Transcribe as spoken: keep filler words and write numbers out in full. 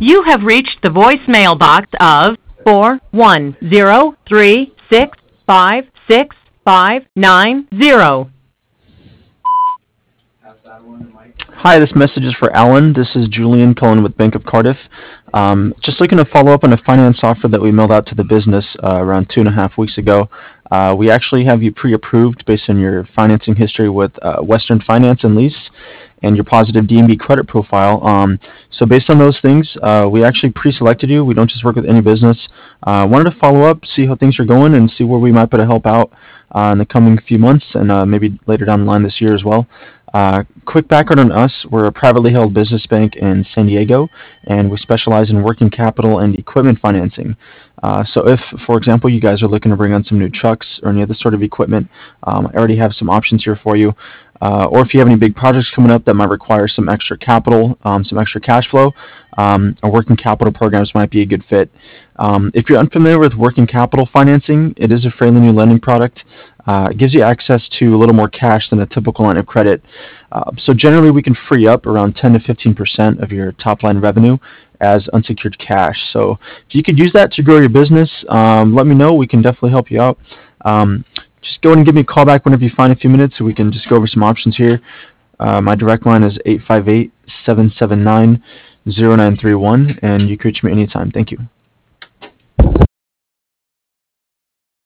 You have reached the voicemail box of four one zero three six five six five nine zero. Hi, this message is for Alan. This is Julian calling with Bank of Cardiff. Um, just looking to follow up on a finance offer that we mailed out to the business uh, around two and a half weeks ago. Uh, we actually have you pre-approved based on your financing history with uh, Western Finance and Lease and your positive D N B credit profile. Um, so based on those things, uh, we actually pre-selected you. We don't just work with any business. I uh, wanted to follow up, see how things are going, and see where we might be able to help out uh, in the coming few months and uh, maybe later down the line this year as well. Uh, quick background on us. We're a privately held business bank in San Diego, and we specialize in working capital and equipment financing. Uh, so if, for example, you guys are looking to bring on some new trucks or any other sort of equipment, um, I already have some options here for you. Uh, or if you have any big projects coming up that might require some extra capital, um, some extra cash flow, um, our working capital programs might be a good fit. Um, if you're unfamiliar with working capital financing, it is a fairly new lending product. Uh, it gives you access to a little more cash than a typical line of credit. Uh, so generally, we can free up around ten to fifteen percent of your top line revenue as unsecured cash. So if you could use that to grow your business, um, let me know. We can definitely help you out. Um, just go ahead and give me a call back whenever you find a few minutes so we can just go over some options here. Uh, my direct line is eight five eight, seven seven nine, zero nine three one, and you can reach me anytime. Thank you.